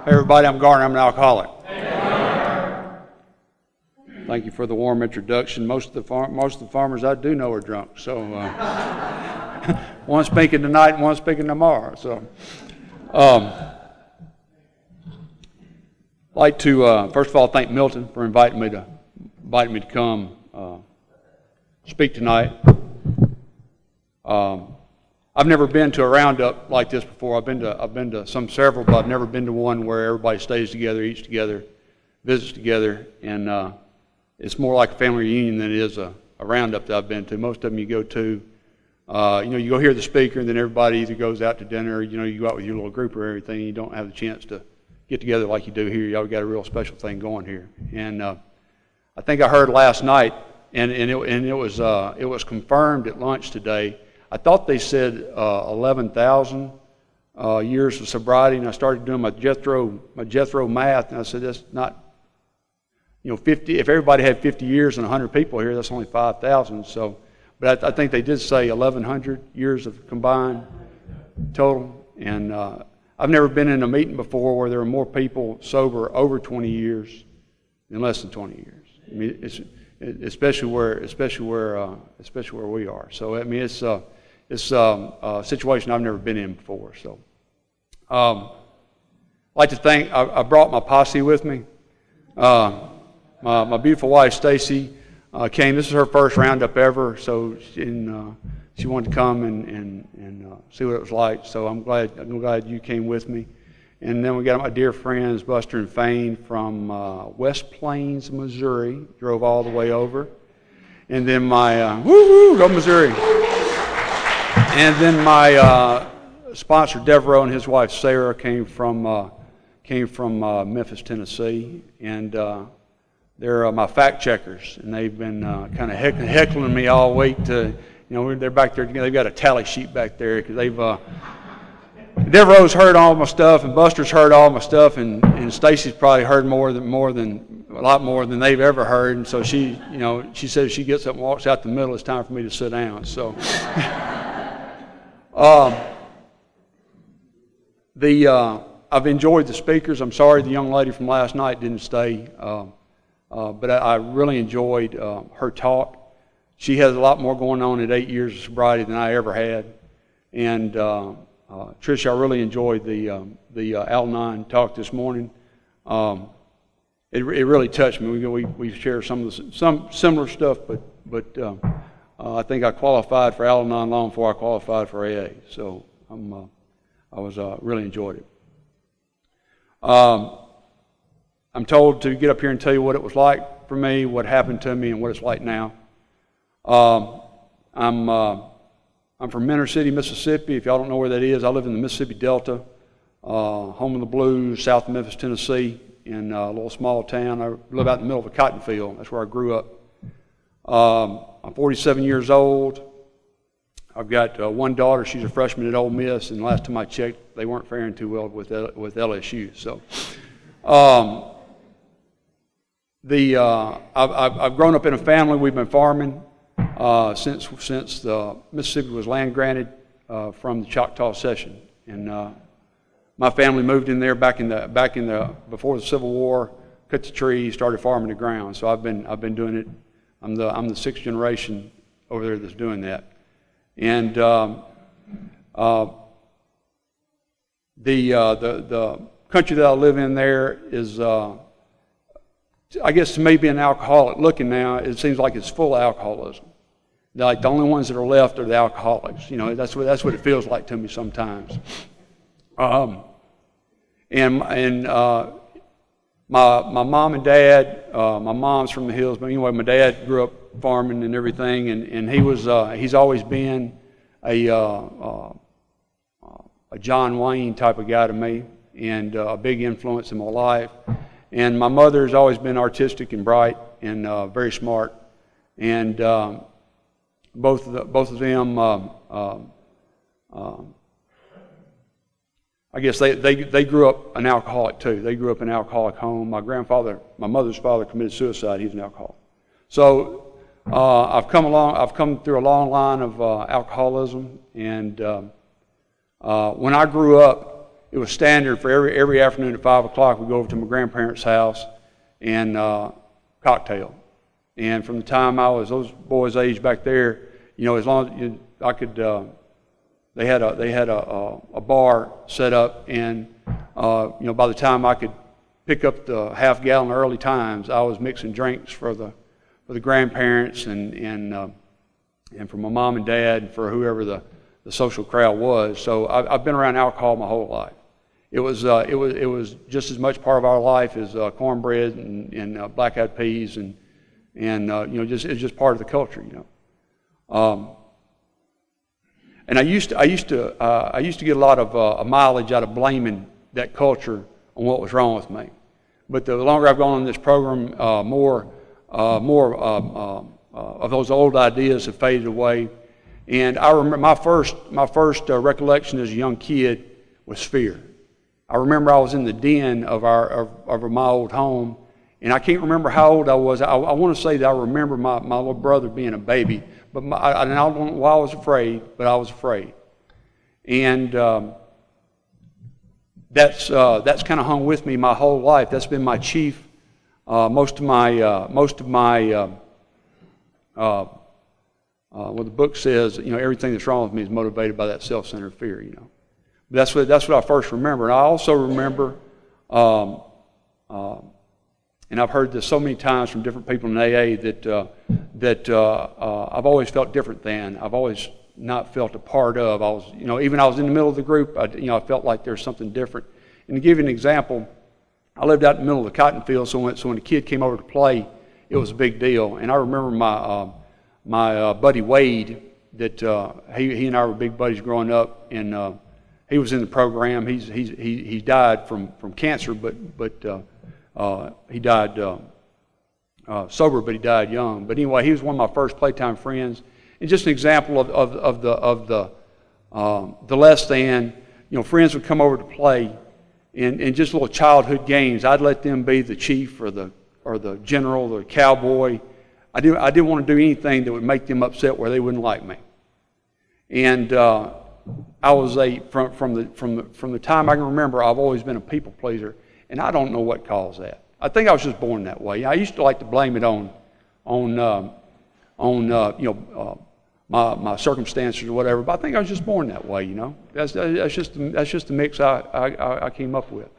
Hey everybody, I'm Garner. I'm an alcoholic. Thank you for the warm introduction. Most of the farmers I do know are drunk. So one's speaking tonight and one's speaking tomorrow. So I'd like to first of all thank Milton for inviting me to come speak tonight. I've never been to a roundup like this before. I've been to several, but I've never been to one where everybody stays together, eats together, visits together, and it's more like a family reunion than it is a roundup that I've been to. Most of them you go to, you go hear the speaker, and then everybody either goes out to dinner, or, you go out with your little group or everything. And you don't have the chance to get together like you do here. Y'all got a real special thing going here, and I think I heard last night, and it was confirmed at lunch today. I thought they said 11,000 years of sobriety, and I started doing my Jethro math, and I said that's not, 50. If everybody had 50 years and 100 people here, that's only 5,000. So, but I think they did say 1,100 years of combined total. And I've never been in a meeting before where there are more people sober over 20 years than less than 20 years. I mean, especially where we are. So I mean, it's a situation I've never been in before. So I'd like to thank. I brought my posse with me. My beautiful wife Stacy came. This is her first roundup ever, so she wanted to come and see what it was like. So I'm glad you came with me. And then we got my dear friends Buster and Fane from West Plains, Missouri. Drove all the way over. And then my go Missouri. And then my sponsor Devereaux and his wife Sarah came from Memphis, Tennessee, and they're my fact checkers, and they've been kind of heckling me all week. They're back there. They've got a tally sheet back there because they've. Devereaux's heard all my stuff, and Buster's heard all my stuff, and Stacy's probably heard a lot more than they've ever heard. And so she says if she gets up and walks out the middle, it's time for me to sit down. So, I've enjoyed the speakers. I'm sorry the young lady from last night didn't stay, but I really enjoyed her talk. She has a lot more going on at 8 years of sobriety than I ever had, and. Tricia, I really enjoyed the Al-Anon talk this morning. It really touched me. We share some similar stuff, but I think I qualified for Al-Anon long before I qualified for AA. So I really enjoyed it. I'm told to get up here and tell you what it was like for me, what happened to me, and what it's like now. I'm from Mentor City, Mississippi. If y'all don't know where that is, I live in the Mississippi Delta, home of the blues, south of Memphis, Tennessee, in a little small town. I live out in the middle of a cotton field. That's where I grew up. I'm 47 years old. I've got one daughter. She's a freshman at Ole Miss, and the last time I checked, they weren't faring too well with LSU. So, I've grown up in a family. We've been farming. Since the Mississippi was land granted from the Choctaw Cession, and my family moved in there back in the before the Civil War, cut the trees, started farming the ground. So I've been doing it. I'm the sixth generation over there that's doing that, and the country that I live in there is. I guess to me, being an alcoholic, looking now, it seems like it's full of alcoholism. Like the only ones that are left are the alcoholics. That's what it feels like to me sometimes. My mom and dad, my mom's from the hills, but anyway, my dad grew up farming and everything, and he's always been a John Wayne type of guy to me, and a big influence in my life. And my mother's always been artistic and bright and very smart, and both of them, I guess they grew up an alcoholic too. They grew up in an alcoholic home. My mother's father committed suicide. He's an alcoholic. So I've come through a long line of alcoholism, and when I grew up, it was standard for every afternoon at 5 o'clock we'd go over to my grandparents' house and cocktail. And from the time I was those boys' age back there, as long as I could, they had a bar set up, and by the time I could pick up the half gallon early times, I was mixing drinks for the grandparents and for my mom and dad and for whoever the social crowd was. So I've been around alcohol my whole life. It was just as much part of our life as cornbread and black-eyed peas and it's just part of the culture, And I used to get a lot of mileage out of blaming that culture on what was wrong with me. But the longer I've gone on this program, more of those old ideas have faded away. And I remember my first recollection as a young kid was fear. I remember I was in the den of my old home, and I can't remember how old I was. I want to say that I remember my little brother being a baby, but I don't know why I was afraid, but I was afraid. And that's kind of hung with me my whole life. That's been my chief. Most of my what the book says, everything that's wrong with me is motivated by that self-centered fear. That's what I first remember. And I also remember, and I've heard this so many times from different people in AA that I've always felt different than. I've always not felt a part of. I was in the middle of the group, I felt like there's something different. And to give you an example, I lived out in the middle of the cotton field, so when a kid came over to play, it was a big deal. And I remember my buddy Wade, that he and I were big buddies growing up, and he was in the program. He died from cancer, but he died sober, but he died young. But anyway, he was one of my first playtime friends, and just an example of the less than. Friends would come over to play, and just little childhood games. I'd let them be the chief or the general or the cowboy. I didn't want to do anything that would make them upset where they wouldn't like me. And I was from the time I can remember, I've always been a people pleaser, and I don't know what caused that. I think I was just born that way. I used to like to blame it on my circumstances or whatever, but I think I was just born that way. That's just the mix I came up with.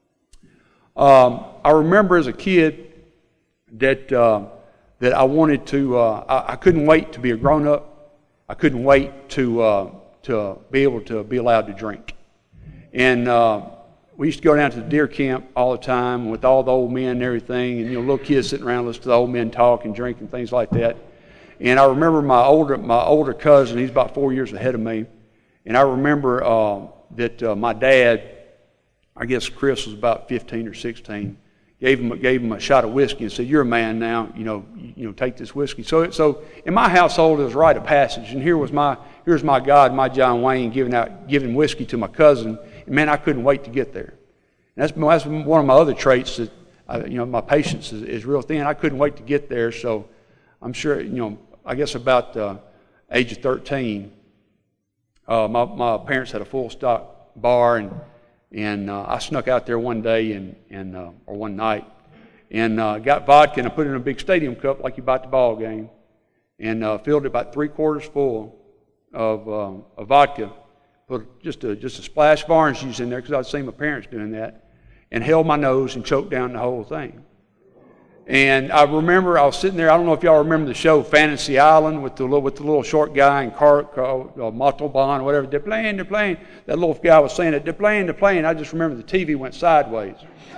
I remember as a kid that I wanted to. I couldn't wait to be a grown up. I couldn't wait to be able to be allowed to drink. And we used to go down to the deer camp all the time with all the old men and everything, and little kids sitting around listening to the old men talk and drink and things like that. And I remember my older cousin. He's about 4 years ahead of me, and I remember that my dad, I guess Chris was about 15 or 16. Gave him a shot of whiskey and said, "You're a man now. Take this whiskey." So in my household, it was a rite of passage. And here's my God, my John Wayne, giving whiskey to my cousin. And man, I couldn't wait to get there. And that's one of my other traits that my patience is real thin. I couldn't wait to get there. So I'm sure I guess about the age of 13, my parents had a full stock bar, and I snuck out there one day or one night and got vodka, and I put it in a big stadium cup like you buy at the ball game, and filled it about 3/4 full of vodka. Put just a splash of orange juice in there because I'd seen my parents doing that, and held my nose and choked down the whole thing. And I remember I was sitting there. I don't know if y'all remember the show Fantasy Island with the little short guy and Montalban or whatever. They're playing. That little guy was saying it. They're playing. I just remember the TV went sideways.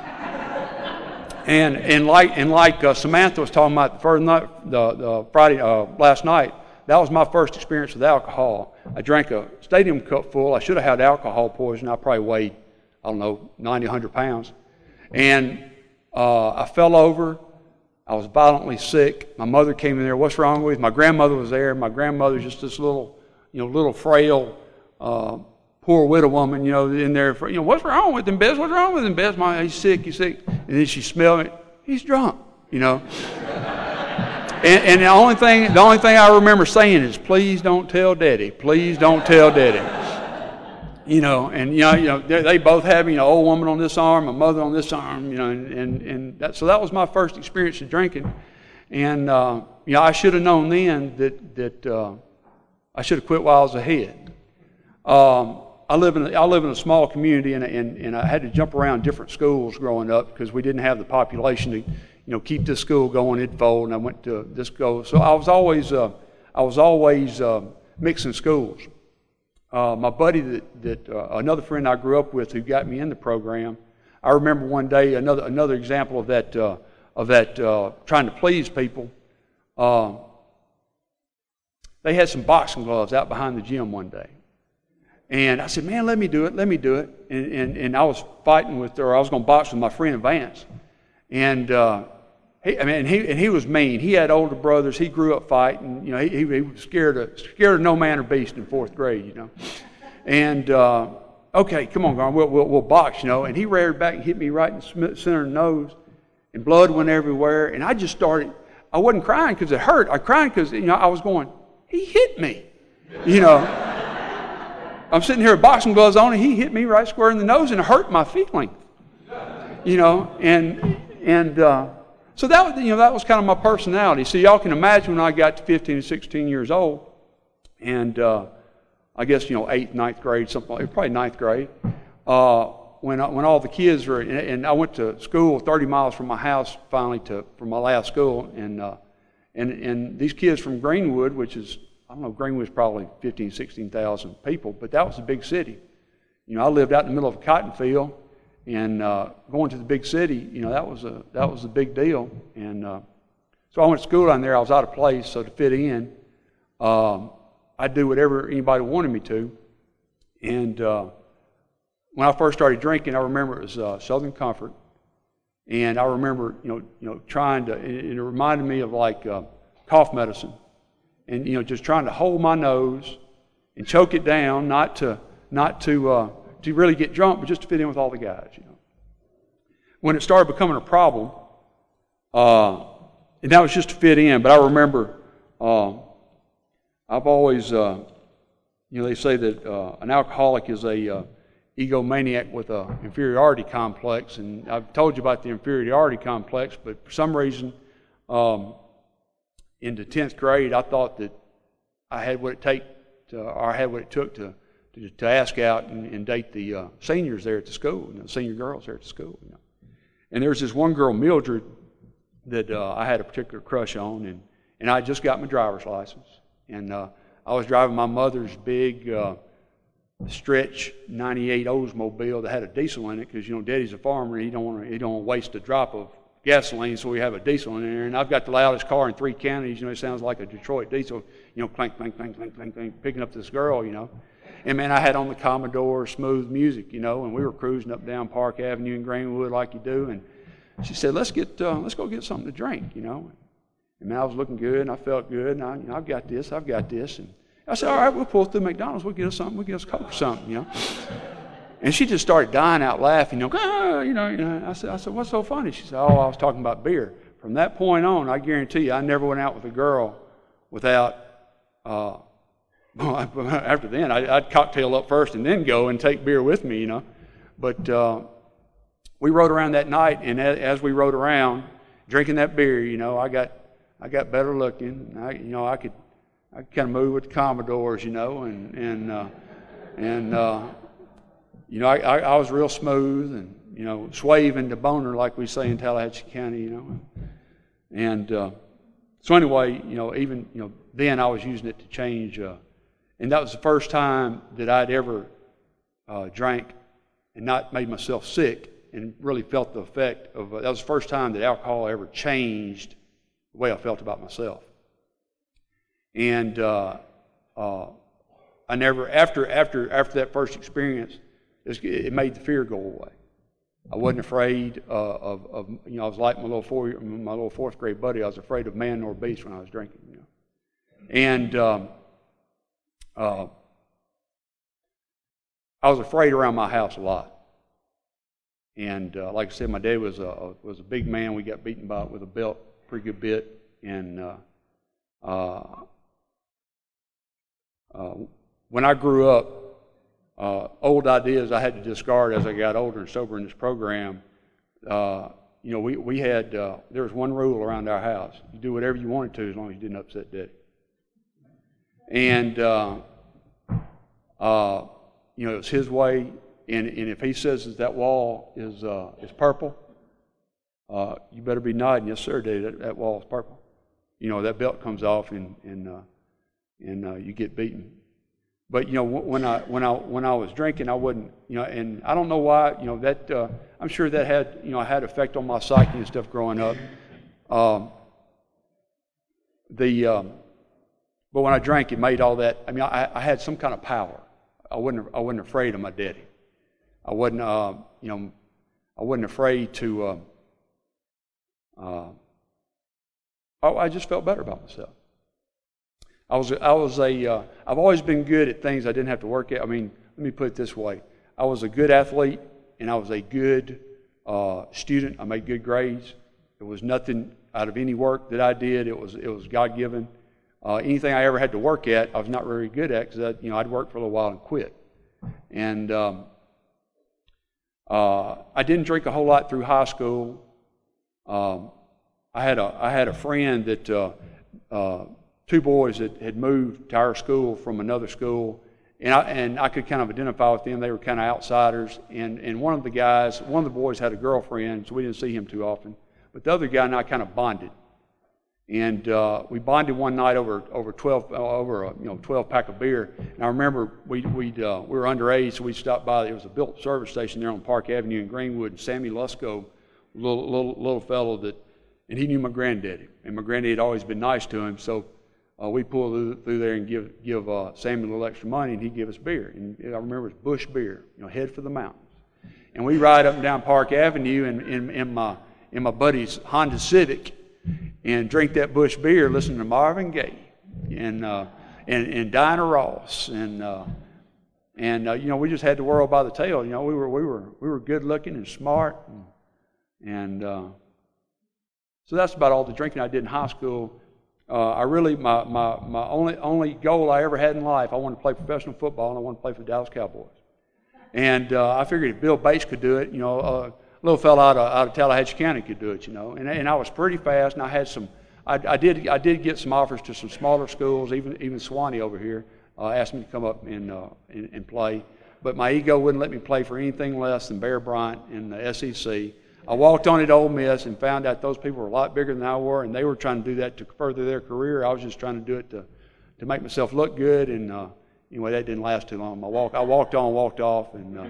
and like Samantha was talking about the Friday last night, that was my first experience with alcohol. I drank a stadium cup full. I should have had alcohol poisoning. I probably weighed 90, 100 pounds, and I fell over. I was violently sick. My mother came in there. What's wrong with you? My grandmother was there. My grandmother's just this little frail, poor widow woman, in there. What's wrong with him, Bez? What's wrong with him, Bez? He's sick. And then she smelled it. He's drunk, And the only thing I remember saying is, "Please don't tell Daddy. Please don't tell Daddy." They both have me, old woman on this arm, a mother on this arm, so that was my first experience of drinking. And, I should have known then that I should have quit while I was ahead. I live in a small community, and I had to jump around different schools growing up because we didn't have the population to, keep this school going. It'd fold, and I went to this school. So I was always mixing schools. My buddy another friend I grew up with who got me in the program, I remember one day another example of that trying to please people. They had some boxing gloves out behind the gym one day. And I said, man, let me do it. And I was I was going to box with my friend Vance. And he was mean. He had older brothers. He grew up fighting. He was scared of no man or beast in 4th grade. And okay, come on, Garn, we'll box. And he reared back and hit me right in the center of the nose, and blood went everywhere. And I just started. I wasn't crying because it hurt. I cried because I was going. He hit me. I'm sitting here with boxing gloves on, and he hit me right square in the nose, and it hurt my feelings. So that was kind of my personality. So y'all can imagine when I got to 15 and 16 years old, and I guess 8th, 9th grade, something like probably 9th grade, when all the kids were, and I went to school 30 miles from my house finally for my last school, and these kids from Greenwood, which is, I don't know, Greenwood's probably 15,000, 16,000 people, but that was a big city. I lived out in the middle of a cotton field, and going to the big city, that was a big deal. And so I went to school down there. I was out of place, so to fit in, I'd do whatever anybody wanted me to. And when I first started drinking, I remember it was Southern Comfort, and I remember trying to. It reminded me of like cough medicine. And just trying to hold my nose and choke it down, not to really get drunk, but just to fit in with all the guys. When it started becoming a problem, and that was just to fit in. But I remember, I've always, they say that an alcoholic is a egomaniac with a inferiority complex, and I've told you about the inferiority complex. But for some reason, into 10th grade, I thought that I had what it took to ask out and date the seniors there at the school, senior girls there at the school. And there was this one girl, Mildred, that I had a particular crush on, and I just got my driver's license, and I was driving my mother's big stretch '98 Oldsmobile that had a diesel in it because Daddy's a farmer, and he don't want to waste a drop of gasoline, so we have a diesel in there. And I've got the loudest car in 3 counties. It sounds like a Detroit diesel. Clank, clank, clank, clank, clank, clank, picking up this girl. And man, I had on the Commodore smooth music. And we were cruising up down Park Avenue in Greenwood like you do. And she said, "Let's go get something to drink." And man, I was looking good, and I felt good. And I've got this. And I said, "All right, we'll pull through McDonald's. We'll get us something. We'll get us Coke or something." And she just started dying out laughing. I said, "What's so funny?" She said, "Oh, I was talking about beer." From that point on, I guarantee you, I never went out with a girl without. After then, I'd cocktail up first and then go and take beer with me, But we rode around that night, and as we rode around, drinking that beer, I got better looking. I could kind of move with the Commodores, I was real smooth and, swaving to boner, like we say in Tallahatchie County, And so anyway, even, then I was using it to change. And that was the first time that I'd ever drank and not made myself sick and really felt the effect of, that was the first time that alcohol ever changed the way I felt about myself. And I never, after that first experience, it made the fear go away. I wasn't afraid of I was like my little 4th grade buddy. I was afraid of man nor beast when I was drinking. And I was afraid around my house a lot. And like I said, my dad was a big man. We got beaten with a belt a pretty good bit. And when I grew up, old ideas I had to discard as I got older and sober in this program. We had, there was one rule around our house. You do whatever you wanted to as long as you didn't upset Daddy. And, it was his way. And if he says that wall is purple, you better be nodding, yes sir, Daddy, that wall is purple. That belt comes off and you get beaten. But when I was drinking, I wouldn't, and I don't know why, that I'm sure that had effect on my psyche and stuff growing up. But when I drank, it made all that. I mean, I had some kind of power. I wasn't afraid of my daddy. I wasn't afraid to. I just felt better about myself. I've always been good at things I didn't have to work at. I mean, let me put it this way: I was a good athlete, and I was a good student. I made good grades. It was nothing out of any work that I did. It was God-given. Anything I ever had to work at, I was not very good at because I'd work for a little while and quit. And I didn't drink a whole lot through high school. I had a friend that two boys that had moved to our school from another school, and I could kind of identify with them. They were kind of outsiders. And one of the boys had a girlfriend, so we didn't see him too often. But the other guy and I kind of bonded. And we bonded one night over 12 pack of beer. And I remember we were underage, so we stopped by. There was a built service station there on Park Avenue in Greenwood. And Sammy Lusko, little fellow and he knew my granddaddy, and my granddaddy had always been nice to him. So we pulled through there and give Sammy a little extra money, and he'd give us beer. And I remember it was Bush beer, head for the mountains. And we ride up and down Park Avenue in my buddy's Honda Civic, and drink that Bush beer, listen to Marvin Gaye and Diana Ross, and we just had the world by the tail. We were good looking and smart, and so that's about all the drinking I did in high school. My only goal I ever had in life, I wanted to play professional football, and I wanted to play for the Dallas Cowboys. And I figured if Bill Bates could do it, little fella out of Tallahatchie County could do it, and I was pretty fast, and I had some. I did get some offers to some smaller schools, even Sewanee over here asked me to come up and play, but my ego wouldn't let me play for anything less than Bear Bryant in the SEC. I walked on at Ole Miss and found out those people were a lot bigger than I were, and they were trying to do that to further their career. I was just trying to do it to make myself look good, and anyway, that didn't last too long. I walked on, walked off, and.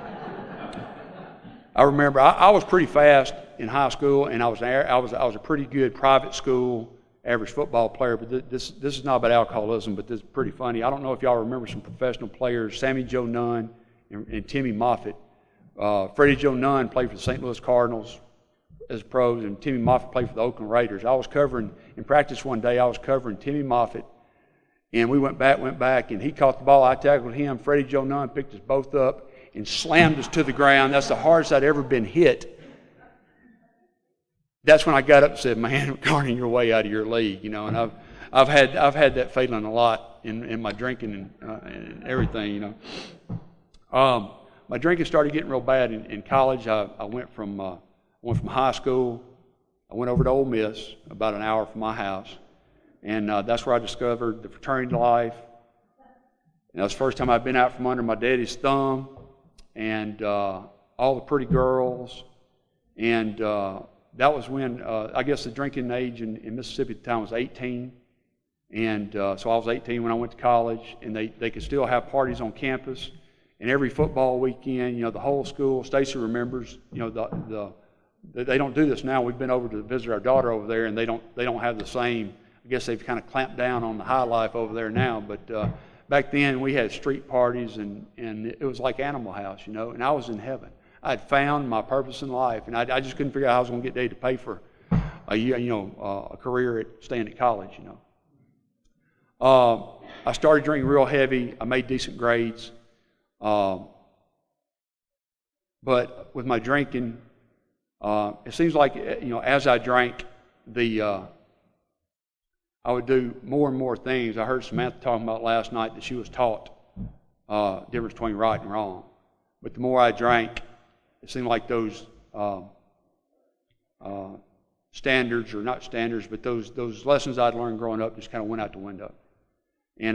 I remember I was pretty fast in high school, and I was a pretty good private school average football player. But this is not about alcoholism, but this is pretty funny. I don't know if y'all remember some professional players, Sammy Joe Nunn and Timmy Moffitt. Freddie Joe Nunn played for the St. Louis Cardinals as pros, and Timmy Moffitt played for the Oakland Raiders. I was covering in practice one day. I was covering Timmy Moffitt, and we went back, and he caught the ball. I tackled him. Freddie Joe Nunn picked us both up and slammed us to the ground. That's the hardest I'd ever been hit. That's when I got up and said, "Man, Carney, you're way out of your league," And I've had that feeling a lot in my drinking and everything, My drinking started getting real bad in college. I went from high school. I went over to Ole Miss, about an hour from my house, and that's where I discovered the fraternity life. And that was the first time I'd been out from under my daddy's thumb. And all the pretty girls, and that was when I guess the drinking age in Mississippi at the time was 18, and so I was 18 when I went to college, and they could still have parties on campus, and every football weekend, the whole school. Stacy remembers, they don't do this now. We've been over to visit our daughter over there, and they don't have the same. I guess they've kind of clamped down on the high life over there now, but. Back then, we had street parties, and it was like Animal House, and I was in heaven. I'd found my purpose in life, and I just couldn't figure out how I was going to get Dave to pay for a year, a career at staying at college, I started drinking real heavy. I made decent grades. But with my drinking, it seems like, as I drank, I would do more and more things. I heard Samantha talking about last night that she was taught difference between right and wrong. But the more I drank, it seemed like those standards, or not standards, but those lessons I'd learned growing up just kind of went out the window. And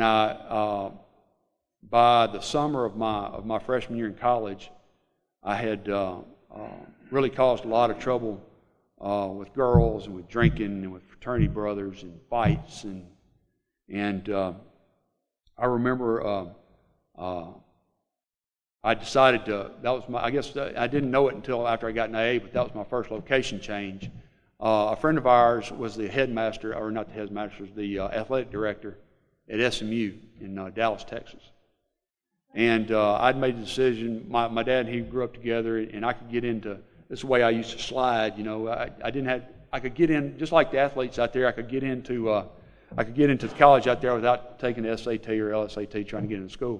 by the summer of my freshman year in college, I had really caused a lot of trouble with girls and with drinking and with fraternity brothers and fights, and I remember I decided I guess I didn't know it until after I got in AA, but that was my first location change. A friend of ours was the headmaster, or not the headmaster, the athletic director at SMU in Dallas, Texas. And I'd made the decision, my dad and he grew up together, and I could get into, this is the way I used to slide, I could get in, just like the athletes out there, I could get into the college out there without taking the SAT or LSAT trying to get into school.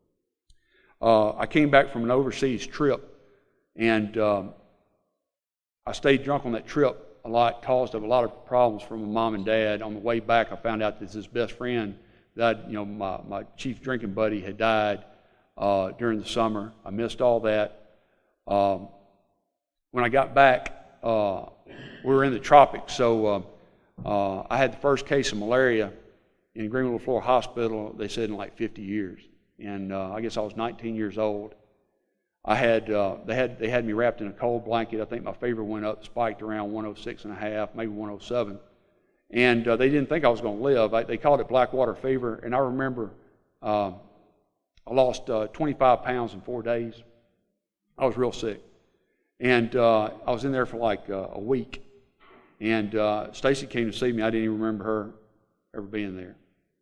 I came back from an overseas trip, and I stayed drunk on that trip a lot, caused a lot of problems for my mom and dad. On the way back, I found out that his best friend, that my chief drinking buddy, had died during the summer. I missed all that. When I got back, we were in the tropics, so I had the first case of malaria in Greenwood, Florida Hospital, they said, in like 50 years. And I guess I was 19 years old. They had me wrapped in a cold blanket. I think my fever went up, spiked around 106.5, maybe 107. And they didn't think I was going to live. They called it blackwater fever. And I remember I lost 25 pounds in 4 days. I was real sick. And I was in there for like a week. And Stacy came to see me. I didn't even remember her ever being there.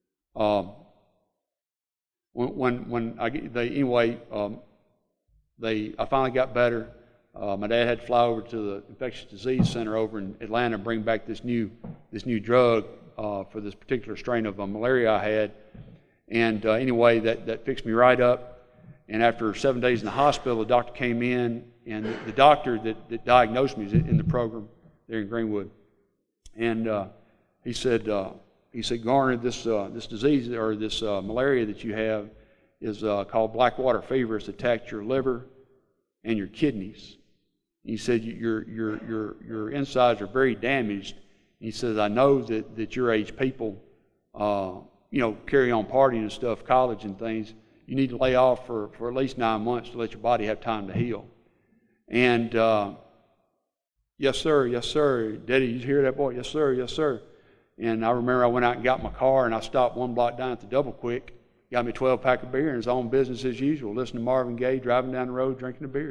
I finally got better. My dad had to fly over to the infectious disease center over in Atlanta and bring back this new drug for this particular strain of malaria I had. And anyway, that fixed me right up. And after 7 days in the hospital, the doctor came in, and the doctor that diagnosed me is in the program there in Greenwood. And he said, Garner, this disease, or this malaria that you have, is called blackwater fever. It's attacked your liver and your kidneys. He said your insides are very damaged. He says, I know that your age people, carry on partying and stuff, college and things. You need to lay off for at least 9 months to let your body have time to heal. And yes sir, Daddy, you hear that boy? Yes sir. And I remember I went out and got my car, and I stopped 1 block down at the Double Quick, got me a 12-pack of beer, and his own business as usual, listening to Marvin Gaye, driving down the road, drinking a beer,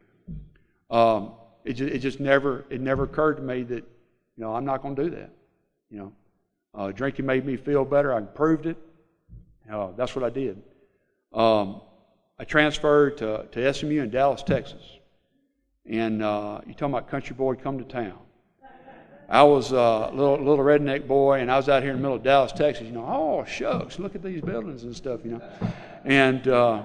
It never occurred to me that, I'm not going to do that. Drinking made me feel better. I improved it. That's what I did. I transferred to SMU in Dallas, Texas. And you talking about country boy come to town. I was a little redneck boy, and I was out here in the middle of Dallas, Texas. Oh shucks, look at these buildings and stuff. And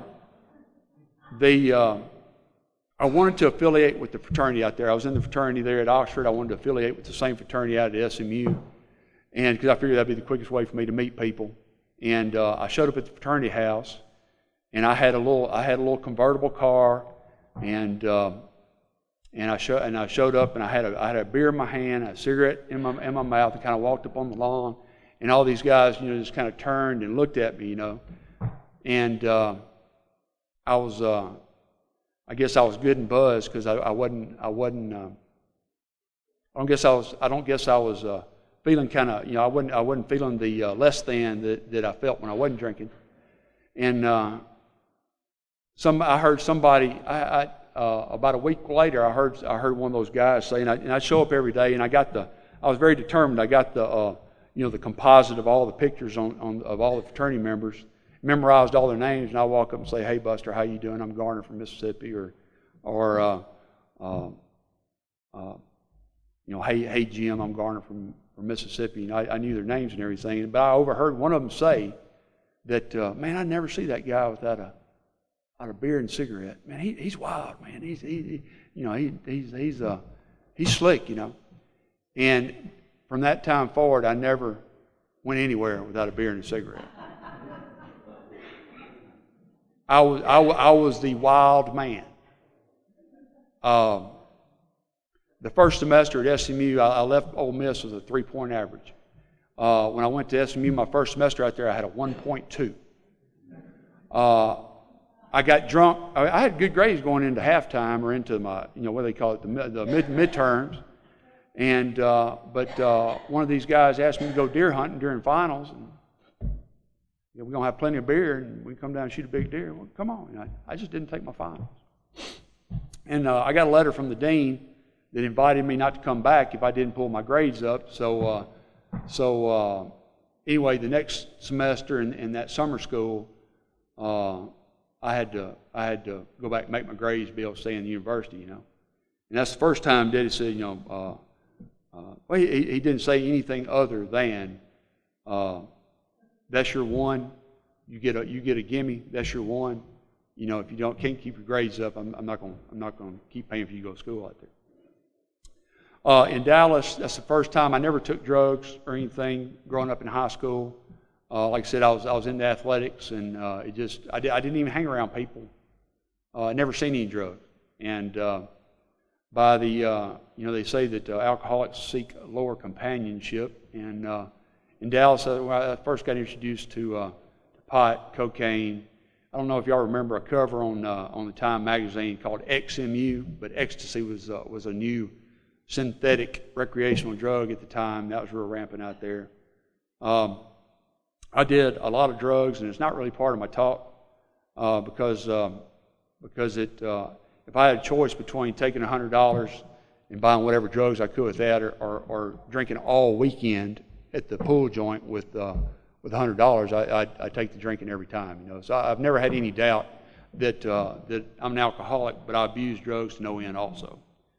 I wanted to affiliate with the fraternity out there. I was in the fraternity there at Oxford. I wanted to affiliate with the same fraternity out at SMU, and because I figured that'd be the quickest way for me to meet people. And I showed up at the fraternity house, and I had a little convertible car, and I showed up, and I had a beer in my hand, a cigarette in my mouth, and kind of walked up on the lawn, and all these guys, just kind of turned and looked at me, and I guess I was good and buzzed because I don't guess I was feeling kind of, I wasn't feeling the less than that I felt when I wasn't drinking, and I heard somebody. About a week later, I heard one of those guys say, and I show up every day, and I was very determined. I got the composite of all the pictures of all the fraternity members, memorized all their names, and I walk up and say, "Hey, Buster, how you doing? I'm Garner from Mississippi," "Hey, Jim, I'm Garner from Mississippi." And I knew their names and everything, but I overheard one of them say that, "Man, I never see that guy without a beer and cigarette. Man, he's wild, man. He's slick, And from that time forward, I never went anywhere without a beer and a cigarette. I was the wild man. The first semester at SMU, I left Ole Miss with a 3-point average. When I went to SMU, my first semester out there, I had a 1.2. I got drunk. I had good grades going into halftime or into my, what do they call it, the midterms. And but one of these guys asked me to go deer hunting during finals. And, we're going to have plenty of beer, and we come down and shoot a big deer. Well, come on. I just didn't take my finals. And I got a letter from the dean that invited me not to come back if I didn't pull my grades up. So anyway, the next semester in that summer school, I had to go back and make my grades to be able to stay in the university, And that's the first time Daddy said, well, he didn't say anything other than, that's your one. You get a gimme. That's your one. If you can't keep your grades up, I'm not going to keep paying for you to go to school out there. In Dallas, that's the first time. I never took drugs or anything growing up in high school. Like I said, I was into athletics, and I didn't even hang around people. I never seen any drugs. And by the they say that alcoholics seek lower companionship, and in Dallas, when I first got introduced to pot, cocaine. I don't know if y'all remember a cover on the Time magazine called XMU, but ecstasy was a new synthetic recreational drug at the time. That was real rampant out there. I did a lot of drugs, and it's not really part of my talk because if I had a choice between taking $100 and buying whatever drugs I could with that, or drinking all weekend at the pool joint with $100, I take the drinking every time. So I've never had any doubt that I'm an alcoholic, but I abuse drugs to no end also.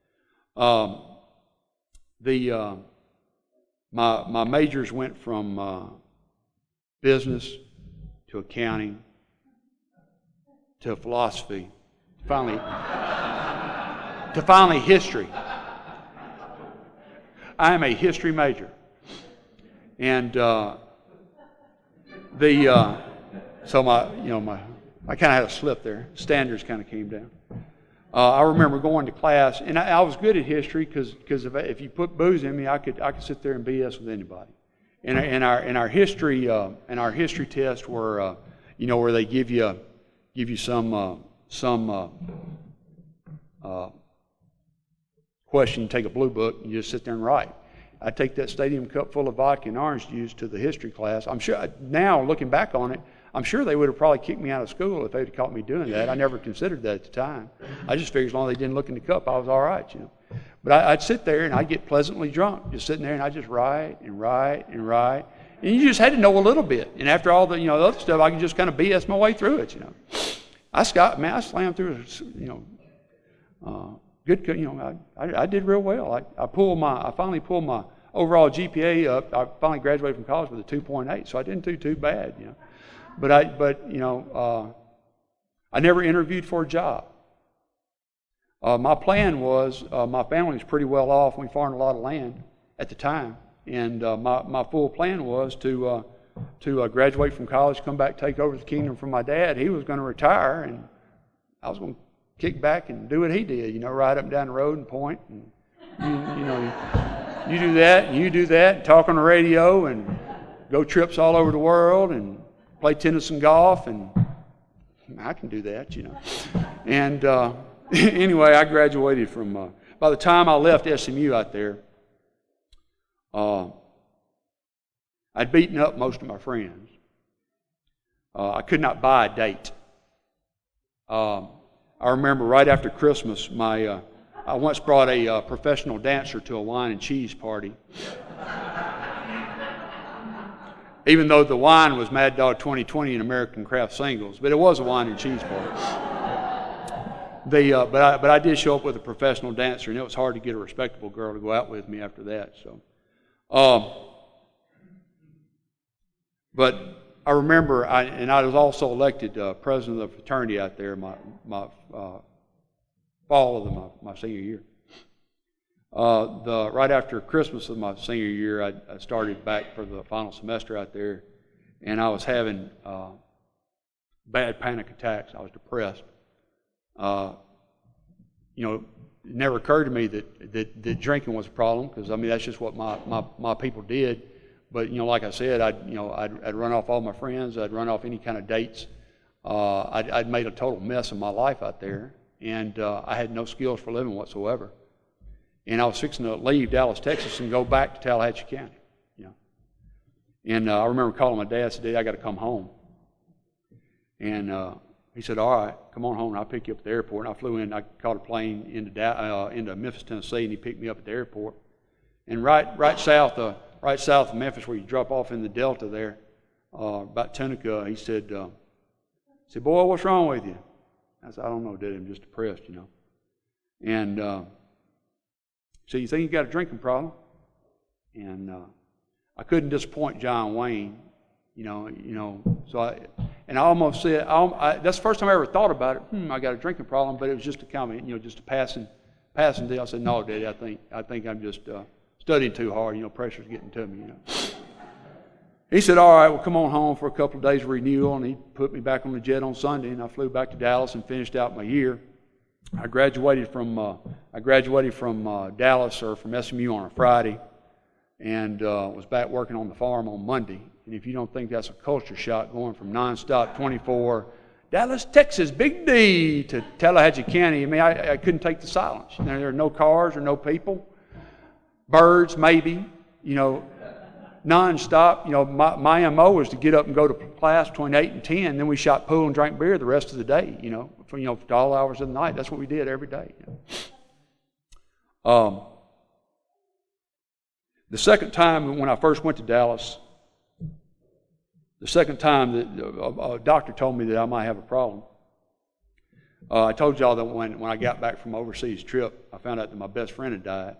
My majors went from business to accounting to philosophy, finally history. I am a history major, and so I kind of had a slip there. Standards kind of came down. I remember going to class, and I was good at history because if you put booze in me, I could sit there and BS with anybody. And our history tests were where they give you some question. You take a blue book and you just sit there and write. I take that stadium cup full of vodka and orange juice to the history class. I'm sure now, looking back on it, I'm sure they would have probably kicked me out of school if they'd caught me doing that. I never considered that at the time. I just figured as long as they didn't look in the cup, I was all right, But I'd sit there and I'd get pleasantly drunk, just sitting there, and I'd just write and write and write. And you just had to know a little bit. And after all the the other stuff, I could just kind of BS my way through it. I slammed through good. I did real well. I finally pulled my overall GPA up. I finally graduated from college with a 2.8, so I didn't do too bad. But I never interviewed for a job. My plan was, my family was pretty well off. We farmed a lot of land at the time, and my full plan was to graduate from college, come back, take over the kingdom from my dad. He was going to retire, and I was going to kick back and do what he did. Ride up and down the road and point, and you do that, and you do that, and talk on the radio, and go trips all over the world, and play tennis and golf, and I can do that, And anyway, I graduated from. By the time I left SMU out there, I'd beaten up most of my friends. I could not buy a date. I remember right after Christmas, I once brought a professional dancer to a wine and cheese party. Even though the wine was Mad Dog 2020 and American Craft Singles, but it was a wine and cheese party. But I did show up with a professional dancer, and it was hard to get a respectable girl to go out with me after that. So, but I remember, I was also elected president of the fraternity out there my fall of my senior year. Right after Christmas of my senior year, I started back for the final semester out there, and I was having bad panic attacks. I was depressed. It never occurred to me that drinking was a problem, because I mean that's just what my people did. But like I said, I'd run off all my friends. I'd run off any kind of dates. I'd made a total mess of my life out there, and I had no skills for living whatsoever. And I was fixing to leave Dallas, Texas, and go back to Tallahatchie County. And I remember calling my dad. I said, "Dad, I got to come home." And he said, "All right, come on home, and I'll pick you up at the airport." And I flew in. I caught a plane into Memphis, Tennessee, and he picked me up at the airport. And right south of Memphis, where you drop off in the Delta there, about Tunica, he said, "Boy, what's wrong with you?" I said, "I don't know, Dad. I'm just depressed, And he said, "You think you got a drinking problem?" And I couldn't disappoint John Wayne, So I almost said, that's the first time I ever thought about it. I got a drinking problem, but it was just a comment, just a passing deal. I said, "No, Daddy, I think I'm just studying too hard. Pressure's getting to me. He said, "All right, well, come on home for a couple of days of renewal," and he put me back on the jet on Sunday, and I flew back to Dallas and finished out my year. I graduated from Dallas, or from SMU, on a Friday, and was back working on the farm on Monday. And if you don't think that's a culture shock, going from nonstop 24 Dallas, Texas, Big D, to Tallahatchie County, I mean, I couldn't take the silence. There were no cars or no people, birds maybe, nonstop. My MO was to get up and go to class between 8 and 10. Then we shot pool and drank beer the rest of the day. For all hours of the night. That's what we did every day. The second time when I first went to Dallas, the second time that a doctor told me that I might have a problem. I told y'all that when I got back from overseas trip, I found out that my best friend had died.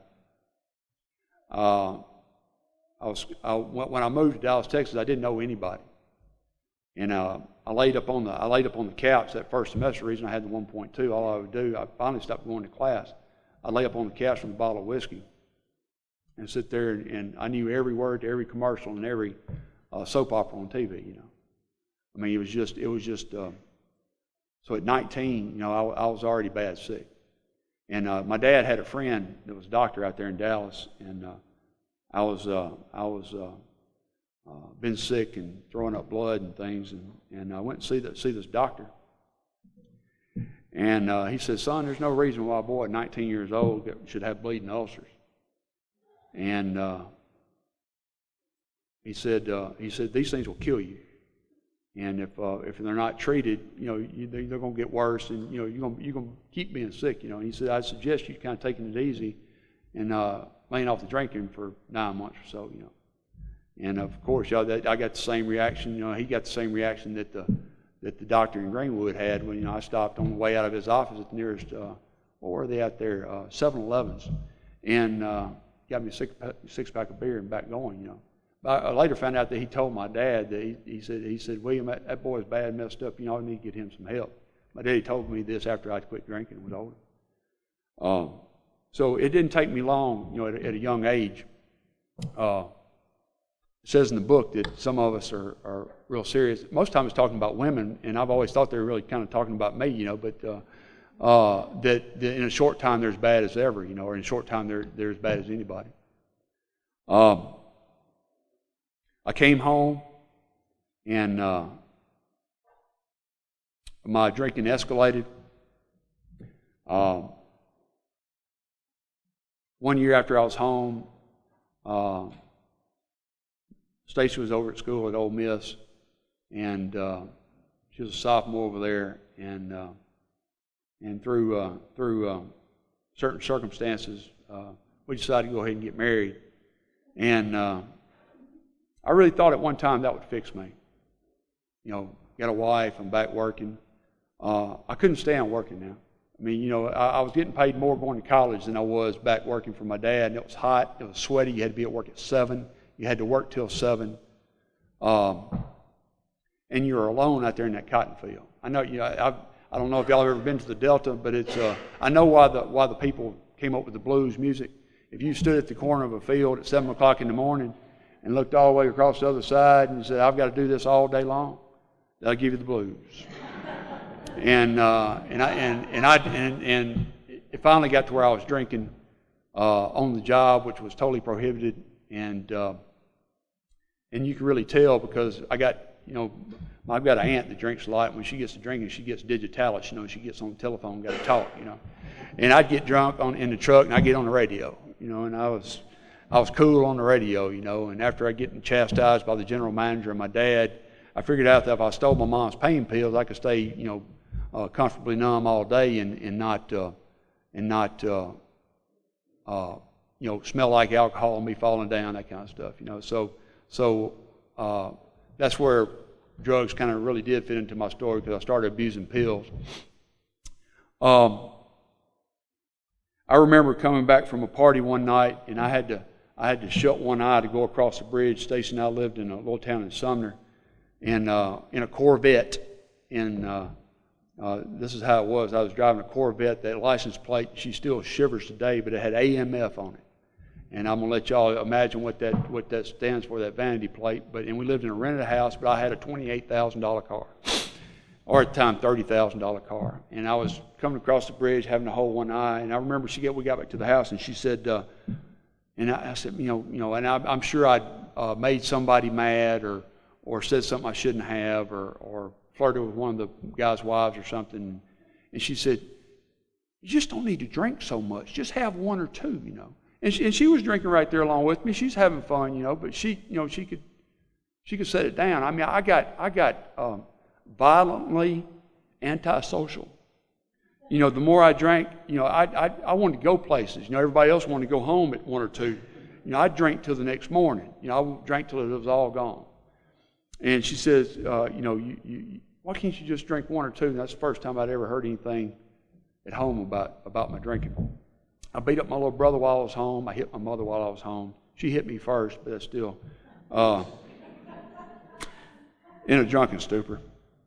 When I moved to Dallas, Texas, I didn't know anybody, and I laid up on the couch that first semester. The reason I had the 1.2, all I would do, I finally stopped going to class. I'd lay up on the couch with a bottle of whiskey and sit there, and I knew every word to every commercial and every soap opera on TV. I mean, it was just. So at 19, I was already bad sick, and my dad had a friend that was a doctor out there in Dallas, and I was been sick and throwing up blood and things, and I went and see this doctor, and he said, "Son, there's no reason why a boy at 19 years old should have bleeding ulcers," and he said these things will kill you, and if they're not treated, they're going to get worse, and you're going to keep being sick, And he said, "I suggest you kind of taking it easy and laying off the drinking for 9 months or so, And of course, I got the same reaction. He got the same reaction that the doctor in Greenwood had when I stopped on the way out of his office at the nearest what were they out there 7-Elevens, and got me a six-pack of beer and back going. But I later found out that he told my dad that he said, "William, that boy's bad, messed up. I need to get him some help." My daddy told me this after I'd quit drinking and was older. So it didn't take me long, at a young age. It says in the book that some of us are real serious. Most times it's talking about women, and I've always thought they were really kind of talking about me, but that in a short time they're as bad as ever, or in a short time they're as bad as anybody. I came home, and my drinking escalated. 1 year after I was home, Stacy was over at school at Ole Miss, and she was a sophomore over there, and through certain circumstances, we decided to go ahead and get married. And I really thought at one time that would fix me. Got a wife, I'm back working. I couldn't stand working now. I mean, I was getting paid more going to college than I was back working for my dad, and it was hot, it was sweaty, you had to be at work at 7, you had to work till 7, and you were alone out there in that cotton field. I know, I don't know if y'all have ever been to the Delta, but it's, I know why the people came up with the blues music. If you stood at the corner of a field at 7 o'clock in the morning and looked all the way across the other side and said, "I've got to do this all day long," that'll give you the blues. And it finally got to where I was drinking on the job, which was totally prohibited, and you can really tell because I've got an aunt that drinks a lot. When she gets to drinking, she gets digitalis, she gets on the telephone, got to talk, And I'd get drunk in the truck, and I'd get on the radio, and I was cool on the radio, And after I get chastised by the general manager and my dad, I figured out that if I stole my mom's pain pills, I could stay, comfortably numb all day and not smell like alcohol and me falling down, that kind of stuff, So that's where drugs kind of really did fit into my story because I started abusing pills. I remember coming back from a party one night, and I had to shut one eye to go across the bridge. Stacy and I lived in a little town in Sumner, and in a Corvette. And this is how it was. I was driving a Corvette. That license plate, she still shivers today, but it had AMF on it. And I'm gonna let y'all imagine what that stands for, that vanity plate. And we lived in a rented house, but I had a $28,000 car, or at the time $30,000 car. And I was coming across the bridge, having to hold one eye. And I remember we got back to the house, and she said, and I said, and I'm sure I'd made somebody mad or said something I shouldn't have, or flirted with one of the guy's wives or something. And she said, "You just don't need to drink so much. Just have one or two, And she was drinking right there along with me. She's having fun, but she could set it down. I mean, I got violently antisocial. The more I drank, I wanted to go places. Everybody else wanted to go home at 1 or 2. I'd drink till the next morning. I drank till it was all gone. And she says, why can't you just drink 1 or 2? And that's the first time I'd ever heard anything at home about my drinking. I beat up my little brother while I was home. I hit my mother while I was home. She hit me first, but that's still in a drunken stupor.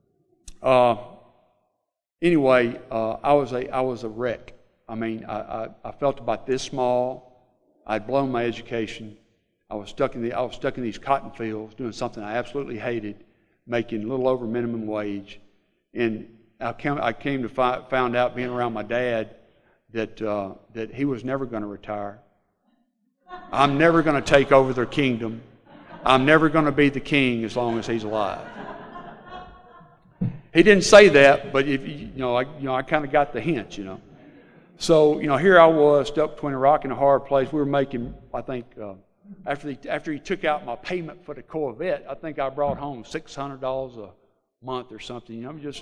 Anyway, I was a wreck. I mean, I felt about this small. I'd blown my education. I was stuck in these cotton fields doing something I absolutely hated, making a little over minimum wage. And I came to found out, being around my dad, that he was never going to retire. I'm never going to take over their kingdom. I'm never going to be the king as long as he's alive. He didn't say that, but I kind of got the hint, So here I was, stuck between a rock and a hard place. We were making, I think, after he took out my payment for the Corvette, I think I brought home $600 a month or something.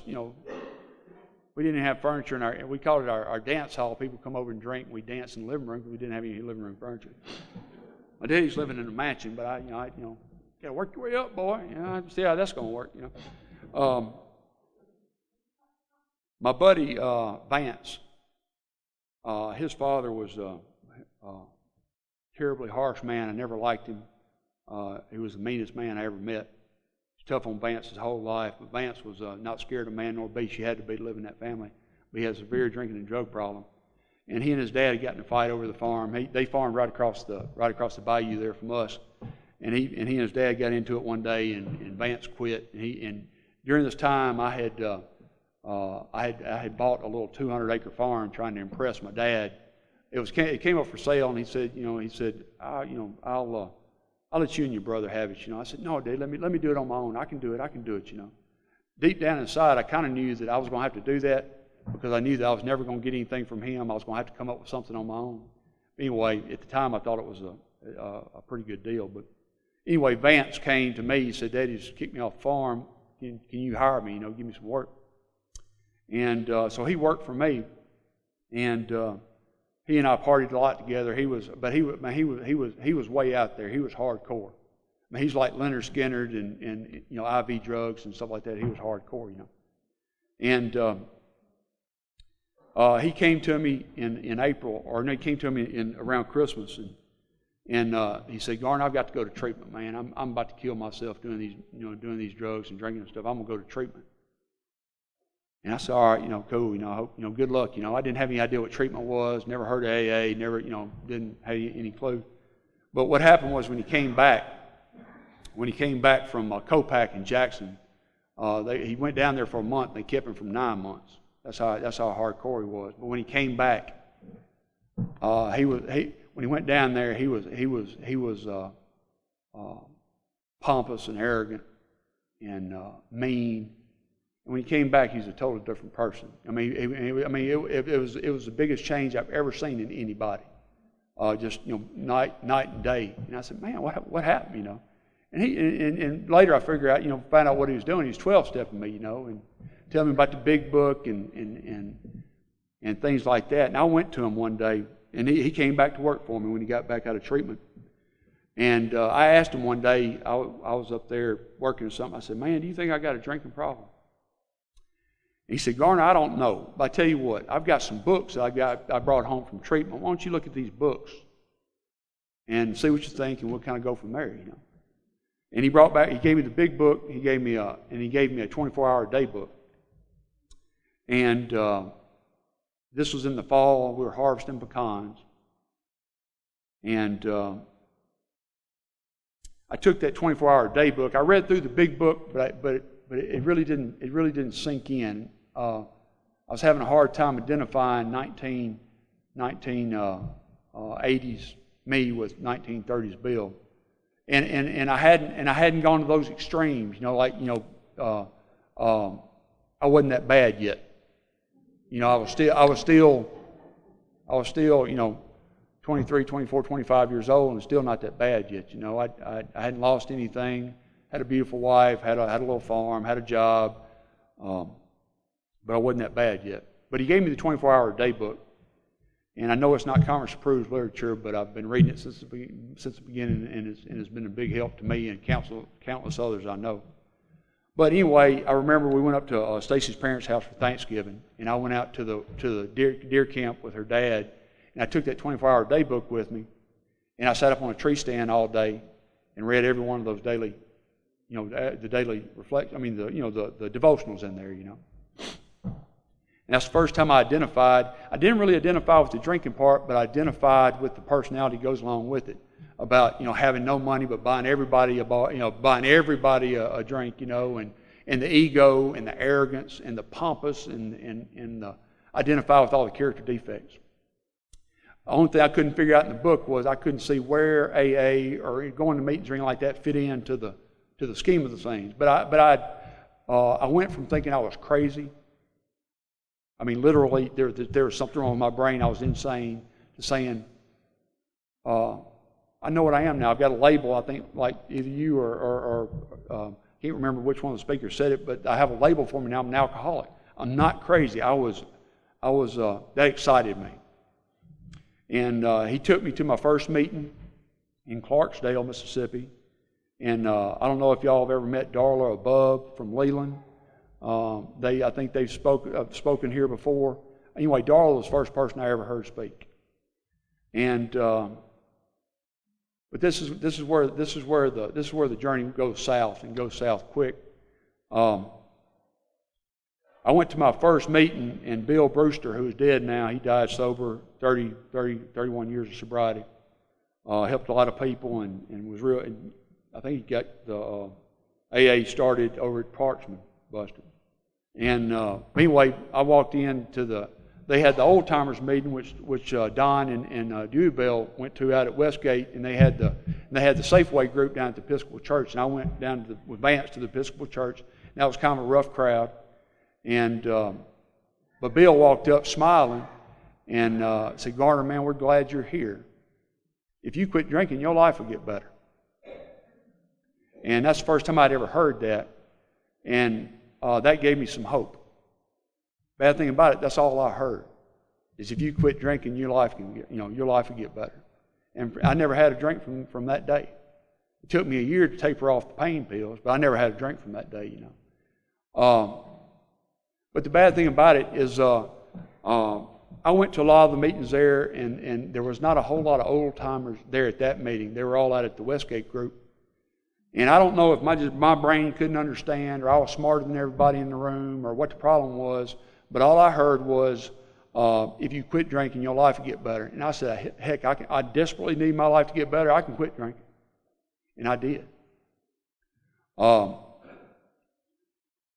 We didn't have furniture in we called it our dance hall. People come over and drink, and we dance in the living room because we didn't have any living room furniture. My daddy's living in a mansion, but I got to work your way up, boy. See how that's going to work. My buddy Vance, his father was a terribly harsh man. I never liked him. He was the meanest man I ever met. Tough on Vance his whole life, but Vance was not scared of man nor beast. You had to be to live in that family. But he had a severe drinking and drug problem, and he and his dad had gotten in a fight over the farm. They farmed right across the bayou there from us, and he and his dad got into it one day, and Vance quit. And during this time, I had bought a little 200-acre farm trying to impress my dad. It came up for sale, and he said, I'll let you and your brother have it, I said, no, Dad, let me do it on my own. I can do it, Deep down inside, I kind of knew that I was going to have to do that because I knew that I was never going to get anything from him. I was going to have to come up with something on my own. Anyway, at the time, I thought it was a pretty good deal. But anyway, Vance came to me. He said, Daddy just kicked me off the farm. Can you hire me, give me some work? And so he worked for me. And he and I partied a lot together. He was way out there. He was hardcore. I mean, he's like Leonard Skinner and IV drugs and stuff like that. He was hardcore, And he came to me in April, or no, he came to me around Christmas, and he said, Garner, I've got to go to treatment, man. I'm about to kill myself doing these drugs and drinking and stuff. I'm gonna go to treatment. And I said, all right, cool, I hope, good luck. I didn't have any idea what treatment was, never heard of AA, never, didn't have any clue. But what happened was when he came back from Copac in Jackson, He went down there for a month. They kept him for 9 months. That's how hardcore he was. But when he came back, when he went down there, he was pompous and arrogant and mean. And when he came back, he was a totally different person. I mean, it was the biggest change I've ever seen in anybody. Just night and day. And I said, man, what happened? And later I figured out, find out what he was doing. He was 12-stepping me, and telling me about the big book and things like that. And I went to him one day, and he came back to work for me when he got back out of treatment. And I asked him one day, I was up there working or something. I said, man, do you think I got a drinking problem? He said, Garner, I don't know. But I tell you what, I've got some books that I brought home from treatment. Why don't you look at these books and see what you think, and we'll kind of go from there, And he gave me the big book. He gave me a 24-hour day book. And this was in the fall. We were harvesting pecans. And I took that 24-hour day book. I read through the big book, but it really didn't sink in. I was having a hard time identifying 1980s me with 1930s Bill, and I hadn't gone to those extremes. I wasn't that bad yet. I was still 23, 24, 25 years old, and still not that bad yet. I hadn't lost anything. Had a beautiful wife, had a little farm, had a job, but I wasn't that bad yet. But he gave me the 24-hour day book, and I know it's not Commerce Approved literature, but I've been reading it since the beginning, and it's been a big help to me and countless others I know. But anyway, I remember we went up to Stacy's parents' house for Thanksgiving, and I went out to the deer camp with her dad, and I took that 24-hour day book with me, and I sat up on a tree stand all day and read every one of those daily. The daily the devotionals in there, And that's the first time I didn't really identify with the drinking part, but I identified with the personality that goes along with it, about, having no money but buying everybody a drink, and the ego and the arrogance and the pompous and the identify with all the character defects. The only thing I couldn't figure out in the book was I couldn't see where AA or going to meetings or anything like that fit into the scheme of the things. But I went from thinking I was crazy. I mean, literally, there was something wrong with my brain. I was insane. To saying, I know what I am now. I've got a label. I think like either you or can't remember which one of the speakers said it, but I have a label for me now. I'm an alcoholic. I'm not crazy. I was that excited me. And he took me to my first meeting in Clarksdale, Mississippi. And I don't know if y'all have ever met Darla or Bub from Leland. I think they've spoken here before. Anyway, Darla was the first person I ever heard speak. And but this is where the journey goes south, and goes south quick. I went to my first meeting, and Bill Brewster, who is dead now, he died sober, 31 years of sobriety. Helped a lot of people and was real. And I think he got the AA started over at Parchman, Busted. And anyway, I walked into they had the old timers meeting, which Don and Dewey Bell went to out at Westgate, and they had the Safeway group down at the Episcopal Church, and I went down with Vance to the Episcopal Church. And that was kind of a rough crowd, and but Bill walked up smiling and said, "Garner, man, we're glad you're here. If you quit drinking, your life will get better." And that's the first time I'd ever heard that, and that gave me some hope. Bad thing about it, that's all I heard, is if you quit drinking, your life will get better. And I never had a drink from that day. It took me a year to taper off the pain pills, but I never had a drink from that day, But the bad thing about it is I went to a lot of the meetings there, and there was not a whole lot of old timers there at that meeting. They were all out at the Westgate group. And I don't know if my brain couldn't understand, or I was smarter than everybody in the room, or what the problem was, but all I heard was, if you quit drinking, your life will get better. And I said, heck, I desperately need my life to get better. I can quit drinking. And I did.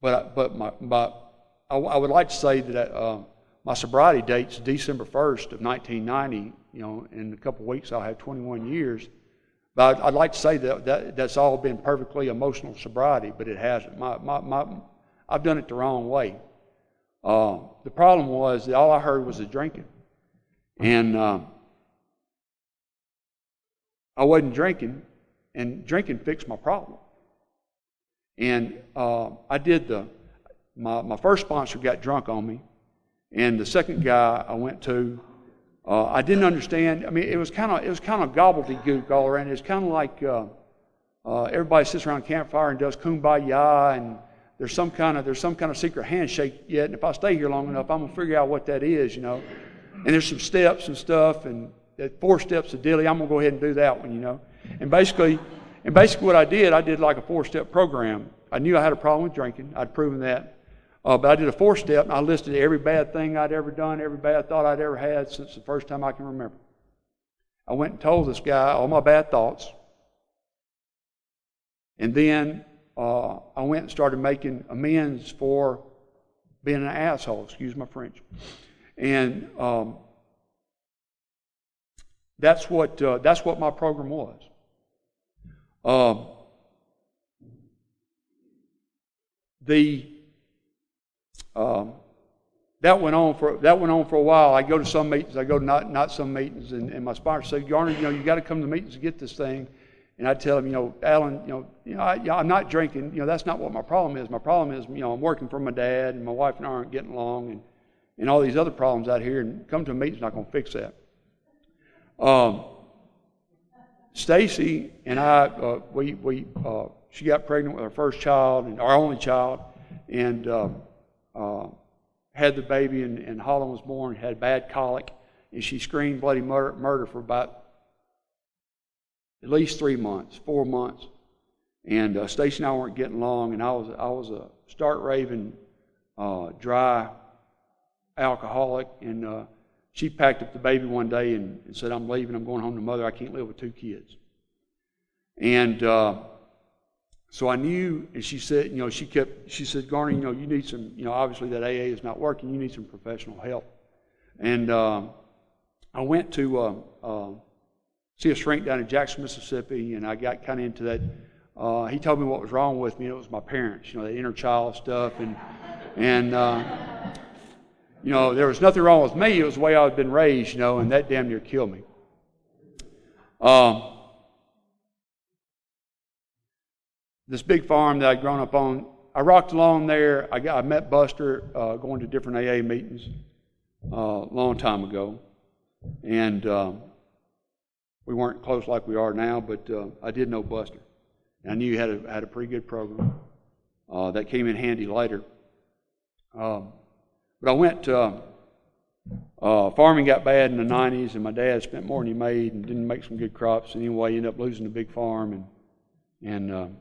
I would like to say that my sobriety date's December 1st of 1990. In a couple of weeks I'll have 21 years. But I'd like to say that's all been perfectly emotional sobriety, but it hasn't. I've done it the wrong way. The problem was that all I heard was the drinking. And I wasn't drinking, and drinking fixed my problem. And I did my first sponsor got drunk on me, and the second guy I went to, I didn't understand. I mean, it was kind of gobbledygook all around. It was kind of like everybody sits around a campfire and does kumbaya, and there's some kind of secret handshake yet. And if I stay here long enough, I'm gonna figure out what that is, And there's some steps and stuff, and 4 steps of dilly. I'm gonna go ahead and do that one, And basically what I did like a 4-step program. I knew I had a problem with drinking. I'd proven that. But I did a 4-step, and I listed every bad thing I'd ever done, every bad thought I'd ever had since the first time I can remember. I went and told this guy all my bad thoughts. And then I went and started making amends for being an asshole, excuse my French. And that's what my program was. That went on for a while. I go to some meetings, I go to not some meetings, and my sponsor said, Garner, you got to come to meetings to get this thing. And I tell him, Alan, I'm not drinking. That's not what my problem is. My problem is, I'm working for my dad, and my wife and I aren't getting along, and all these other problems out here. And come to a meeting's not going to fix that. Stacy and I, she got pregnant with our first child and our only child, and had the baby, and Holland was born, had bad colic, and she screamed bloody murder for about at least 3 months, 4 months. And Stacy and I weren't getting along, and I was a stark raving, dry alcoholic, and she packed up the baby one day and said, I'm leaving, I'm going home to mother, I can't live with 2 kids. And so I knew, and she said, she said, Garner, you need some, obviously that AA is not working, you need some professional help. And I went to see a shrink down in Jackson, Mississippi, and I got kind of into that. He told me what was wrong with me, and it was my parents, the inner child stuff, and there was nothing wrong with me, it was the way I had been raised, and that damn near killed me. This big farm that I'd grown up on, I rocked along there. I met Buster going to different AA meetings a long time ago, and we weren't close like we are now, but I did know Buster. And I knew he had a pretty good program that came in handy later. But I went farming got bad in the 90s, and my dad spent more than he made and didn't make some good crops. And anyway, he ended up losing the big farm, and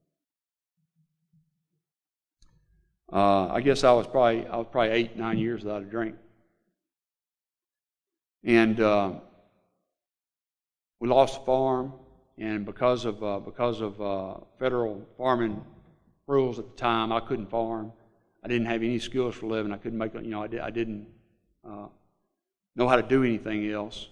I guess I was probably 8, 9 years without a drink. And we lost the farm, and because of federal farming rules at the time, I couldn't farm. I didn't have any skills for a living. I couldn't make, I didn't know how to do anything else.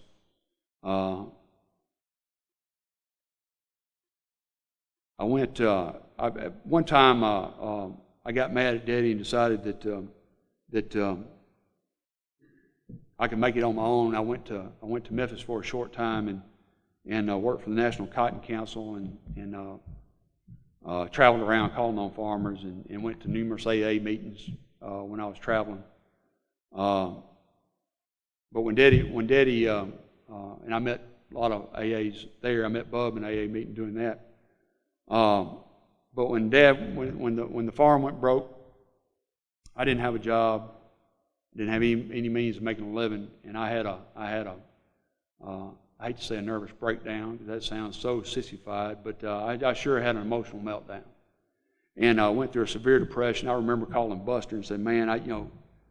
I went. One time, I got mad at Daddy and decided that I could make it on my own. I went to Memphis for a short time and worked for the National Cotton Council and traveled around calling on farmers and went to numerous AA meetings when I was traveling. But when Daddy and I met a lot of AAs there. I met Bub in an AA meeting doing that. But when the farm went broke, I didn't have a job, didn't have any means of making a living, and I had a I hate to say a nervous breakdown, because that sounds so sissified, but I sure had an emotional meltdown. And I went through a severe depression. I remember calling Buster and saying, man, I don't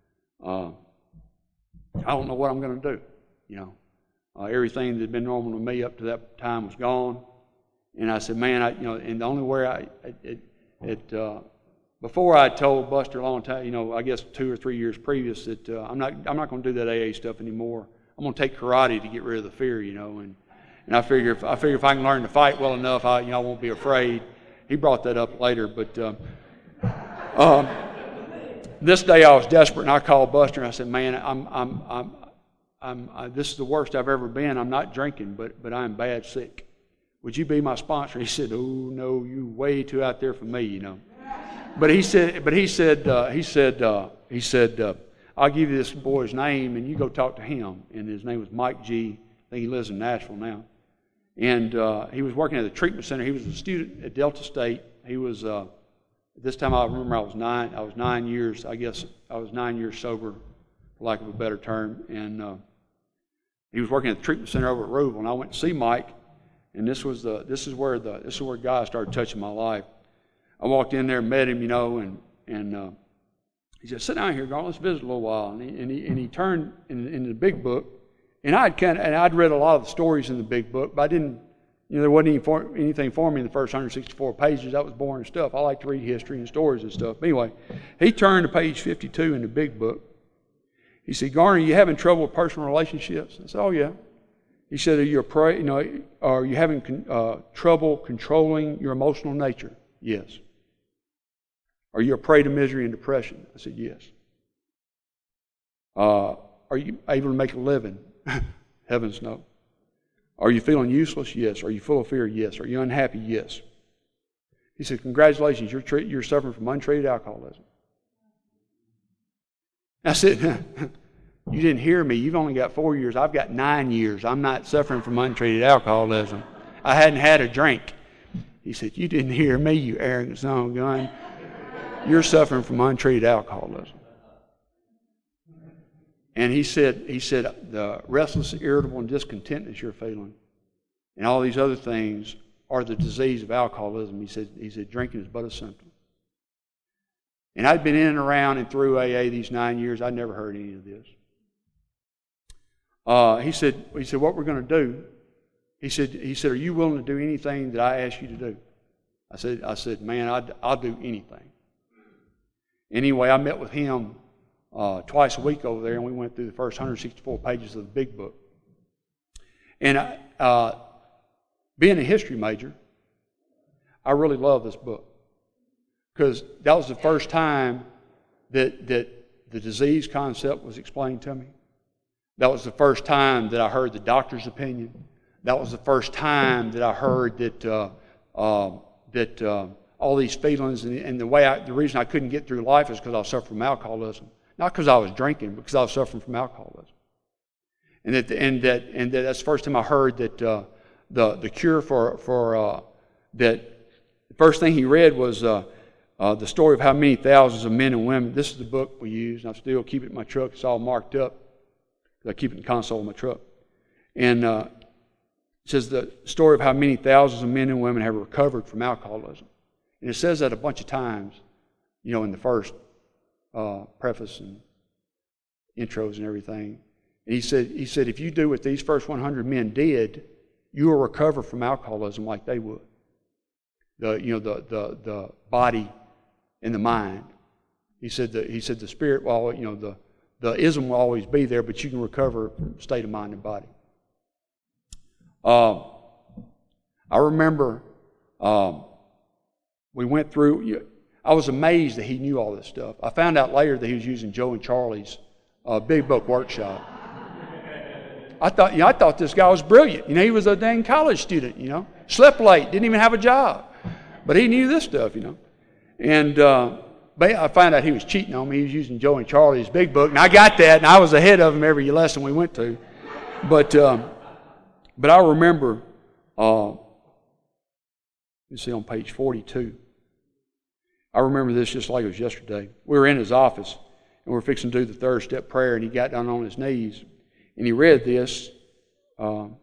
know what I'm going to do. Everything that had been normal to me up to that time was gone. And I said, man, and the only way before I told Buster a long time, I guess 2 or 3 years previous, that I'm not going to do that AA stuff anymore. I'm going to take karate to get rid of the fear, and I figure if I can learn to fight well enough, I won't be afraid. He brought that up later, but this day I was desperate, and I called Buster and I said, "Man, this is the worst I've ever been. I'm not drinking, but I'm bad sick. Would you be my sponsor?" He said, "Oh no, you way too out there for me, But he said, "I'll give you this boy's name, and you go talk to him." And his name was Mike G. I think he lives in Nashville now. And he was working at the treatment center. He was a student at Delta State. He was at this time. I remember I was 9 years. I guess I was 9 years sober, for lack of a better term. And he was working at the treatment center over at Roval. And I went to see Mike. And this is where God started touching my life. I walked in there and met him, and he said, "Sit down here, Garland. Let's visit a little while." And he turned in the big book, and I'd read a lot of the stories in the big book, but I didn't, there wasn't anything for me in the first 164 pages. That was boring stuff. I like to read history and stories and stuff. But anyway, he turned to page 52 in the big book. He said, "Garner, are you having trouble with personal relationships?" I said, "Oh yeah." He said, "Are you having trouble controlling your emotional nature?" "Yes." "Are you a prey to misery and depression?" I said, "Yes." "Are you able to make a living?" "Heavens no." "Are you feeling useless?" "Yes." "Are you full of fear?" "Yes." "Are you unhappy?" "Yes." He said, "Congratulations, you're suffering from untreated alcoholism." I said, "You didn't hear me. You've only got 4 years. I've got 9 years. I'm not suffering from untreated alcoholism. I hadn't had a drink." He said, "You didn't hear me, you arrogant son of a gun. You're suffering from untreated alcoholism." And he said, "The restless, irritable, and discontentness you're feeling, and all these other things are the disease of alcoholism." He said, "Drinking is but a symptom." And I'd been in and around and through AA these 9 years. I'd never heard any of this. He said, "What we're going to do?" He said, "Are you willing to do anything that I ask you to do?" I said, "Man, I'll do anything." Anyway, I met with him twice a week over there, and we went through the first 164 pages of the big book. And being a history major, I really love this book, because that was the first time that the disease concept was explained to me. That was the first time that I heard the doctor's opinion. That was the first time that I heard that all these feelings and the reason I couldn't get through life is because I was suffering from alcoholism, not because I was drinking, but because I was suffering from alcoholism. And that's the first time I heard that the cure for that. The first thing he read was the story of how many thousands of men and women. This is the book we use, and I still keep it in my truck. It's all marked up. I keep it in the console of my truck. And it says the story of how many thousands of men and women have recovered from alcoholism. And it says that a bunch of times, in the first preface and intros and everything. And he said, if you do what these first 100 men did, you will recover from alcoholism like they would. The body and the mind. He said the spirit, the ism will always be there, but you can recover from state of mind and body. I remember we went through. I was amazed that he knew all this stuff. I found out later that he was using Joe and Charlie's Big Book Workshop. I thought this guy was brilliant. He was a dang college student. Slept late, didn't even have a job, but he knew this stuff. And I found out he was cheating on me. He was using Joe and Charlie's Big Book, and I got that, and I was ahead of him every lesson we went to. But I remember, you see on page 42. I remember this just like it was yesterday. We were in his office, and we were fixing to do the third step prayer, and he got down on his knees, and he read this. 44.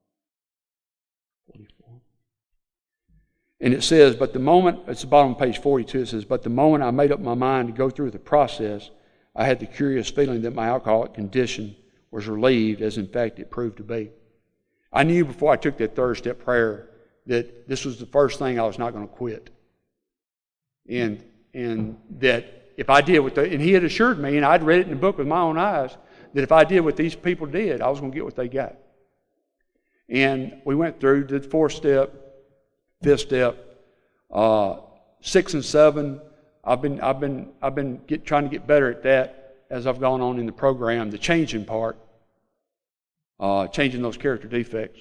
And it says, but the moment, it's the bottom of page 42, it says, but the moment I made up my mind to go through the process, I had the curious feeling that my alcoholic condition was relieved, as in fact it proved to be. I knew before I took that third step prayer that this was the first thing I was not going to quit. And and that if I did and he had assured me, and I'd read it in the book with my own eyes, that if I did what these people did, I was going to get what they got. And we went through, did 4th step, 5th step, 6 and 7. I've been trying to get better at that as I've gone on in the program. The changing part, changing those character defects.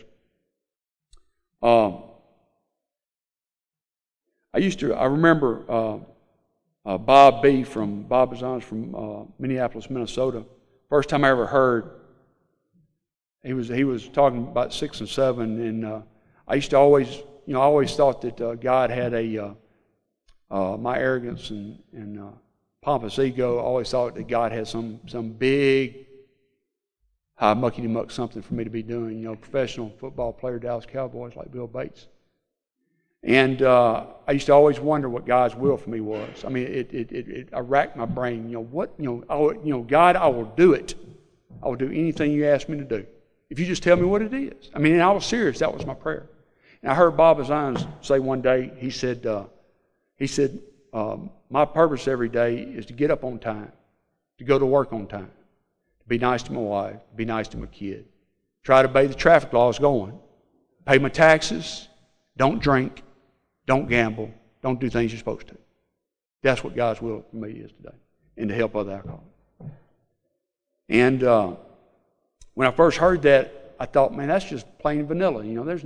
I remember Bob Bazans from Minneapolis, Minnesota. First time I ever heard, he was talking about 6 and 7, and I used to always, I always thought that God had my arrogance and pompous ego. I always thought that God had some big high mucky-muck something for me to be doing. Professional football player, Dallas Cowboys, like Bill Bates. And I used to always wonder what God's will for me was. I mean, I racked my brain. God, I will do it. I will do anything you ask me to do. If you just tell me what it is. I mean, and I was serious. That was my prayer. And I heard Bob Bazans say one day, he said, my purpose every day is to get up on time, to go to work on time, to be nice to my wife, to be nice to my kid, try to obey the traffic laws going, pay my taxes, don't drink, don't gamble, don't do things you're supposed to. That's what God's will for me is today, and to help other alcoholics. And when I first heard that, I thought, man, that's just plain vanilla. There's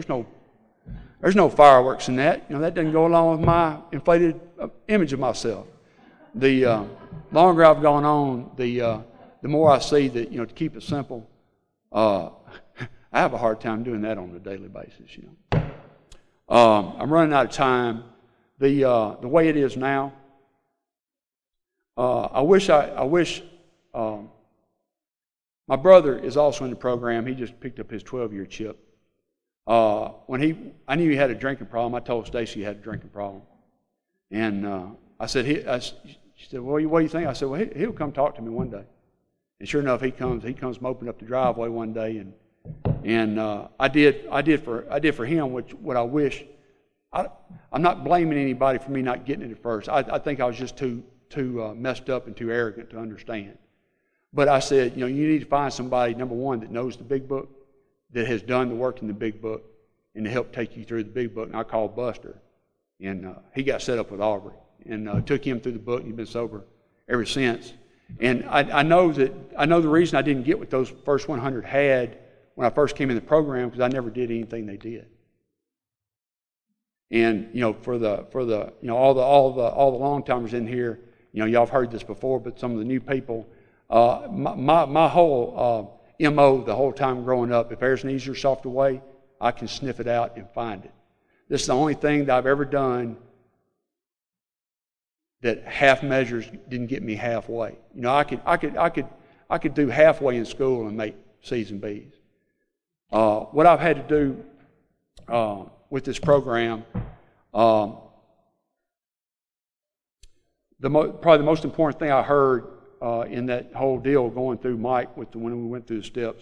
no fireworks in that. That doesn't go along with my inflated image of myself. The longer I've gone on, the more I see that, to keep it simple, I have a hard time doing that on a daily basis. I'm running out of time. The way it is now, I wish. My brother is also in the program. He just picked up his 12-year chip. I knew he had a drinking problem. I told Stacy he had a drinking problem, and I said, she said, well, what do you think? I said, well, he'll come talk to me one day. And sure enough, he comes moping up the driveway one day, and I did for him what I wish. I'm not blaming anybody for me not getting it at first. I think I was just too messed up and too arrogant to understand. But I said, you need to find somebody, number one, that knows the big book, that has done the work in the big book, and to help take you through the big book. And I called Buster, and he got set up with Aubrey, and took him through the book, and he's been sober ever since. And I know the reason I didn't get what those first 100 had when I first came in the program, because I never did anything they did. And for the all the long timers in here, y'all have heard this before, but some of the new people, my whole MO the whole time growing up, if there's an easier, softer way, I can sniff it out and find it. This is the only thing that I've ever done that half measures didn't get me halfway. I could do halfway in school and make C's and B's. What I've had to do with this program, probably the most important thing I heard in that whole deal going through Mike when we went through the steps.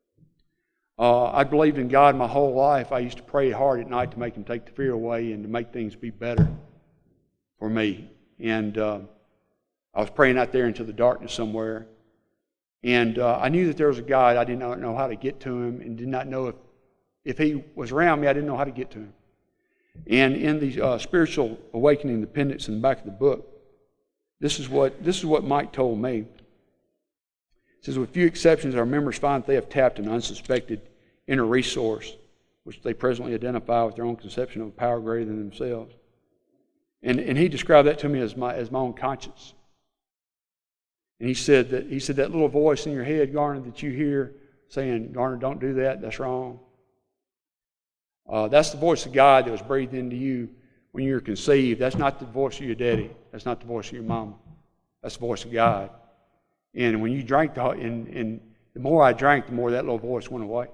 I believed in God my whole life. I used to pray hard at night to make Him take the fear away and to make things be better for me. And I was praying out there into the darkness somewhere. And I knew that there was a God. I did not know how to get to Him, and did not know if He was around me, I didn't know how to get to Him. And in the Spiritual Awakening Appendix in the back of the book, this is what Mike told me. It says, with few exceptions, our members find that they have tapped an unsuspected inner resource, which they presently identify with their own conception of a power greater than themselves. And he described that to me as my own conscience. And he said that little voice in your head, Garner, that you hear saying, Garner, don't do that, that's wrong. That's the voice of God that was breathed into you when you were conceived. That's not the voice of your daddy. That's not the voice of your mama. That's the voice of God. And when you drank, and the more I drank, the more that little voice went away.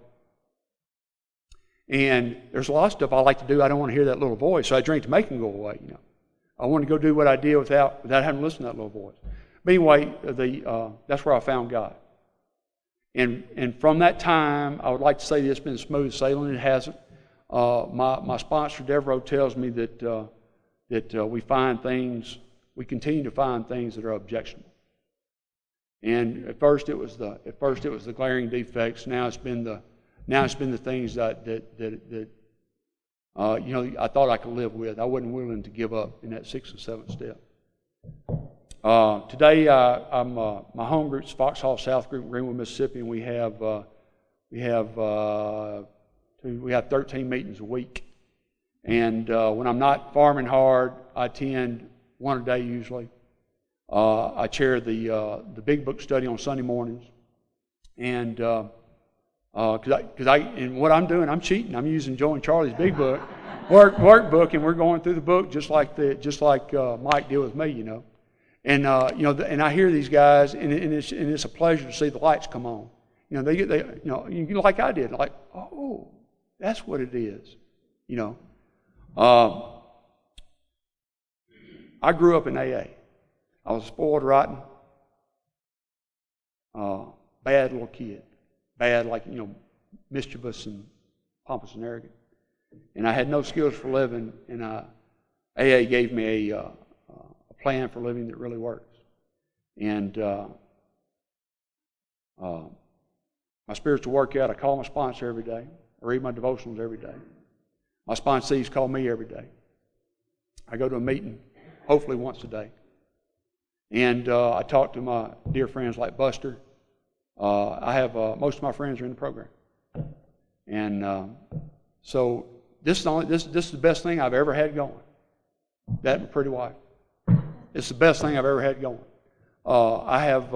And there's a lot of stuff I like to do. I don't want to hear that little voice, so I drink to make him go away. I want to go do what I did without having to listen to that little voice. But anyway, that's where I found God. And from that time, I would like to say that it's been smooth sailing. It hasn't. My sponsor, Devereaux, tells me that we find things we continue to find things that are objectionable. And at first it was the glaring defects. Now it's been the things that I thought I could live with. I wasn't willing to give up in that 6th and 7th step. Today, my home group's Foxhall South Group in Greenwood, Mississippi, and we have 13 meetings a week. And when I'm not farming hard, I attend one a day usually. I chair the Big Book study on Sunday mornings, and and what I'm doing, I'm cheating. I'm using Joe and Charlie's Big Book workbook, and we're going through the book just like Mike did with me, And and I hear these guys, and it's a pleasure to see the lights come on. You like I did, like, oh, that's what it is, I grew up in AA. I was spoiled rotten, bad little kid, bad mischievous and pompous and arrogant, and I had no skills for living. And AA gave me a plan for living that really works. And my spiritual workout, I call my sponsor every day. I read my devotionals every day. My sponsees call me every day. I go to a meeting, hopefully once a day. And I talk to my dear friends like Buster. I have most of my friends are in the program. And so this is the best thing I've ever had going. That and my pretty wife. It's the best thing I've ever had going. I have,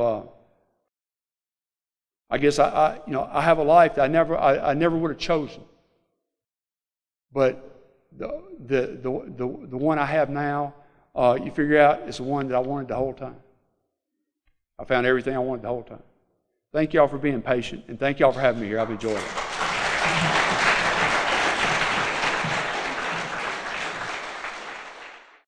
I guess I have a life that I never would have chosen. But the one I have now, you figure out it's the one that I wanted the whole time. I found everything I wanted the whole time. Thank y'all for being patient, and thank y'all for having me here. I've enjoyed it.